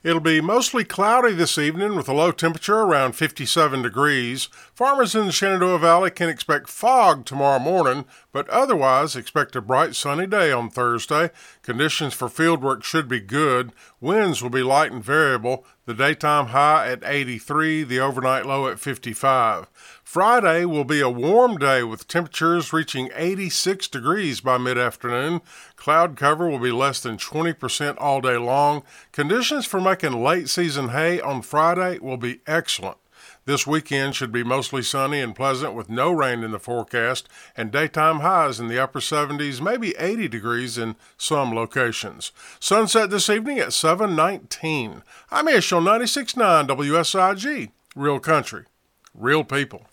It'll be mostly cloudy this evening with a low temperature around 57 degrees. Farmers in the Shenandoah Valley can expect fog tomorrow morning, but otherwise expect a bright sunny day on Thursday. Conditions for fieldwork should be good. Winds will be light and variable. The daytime high at 83, the overnight low at 55. Friday will be a warm day with temperatures reaching 86 degrees by mid-afternoon. Cloud cover will be less than 20% all day long. Conditions for making late-season hay on Friday will be excellent. This weekend should be mostly sunny and pleasant with no rain in the forecast and daytime highs in the upper 70s, maybe 80 degrees in some locations. Sunset this evening at 7:19. I'm Ish on 96.9 WSIG. Real country, real people.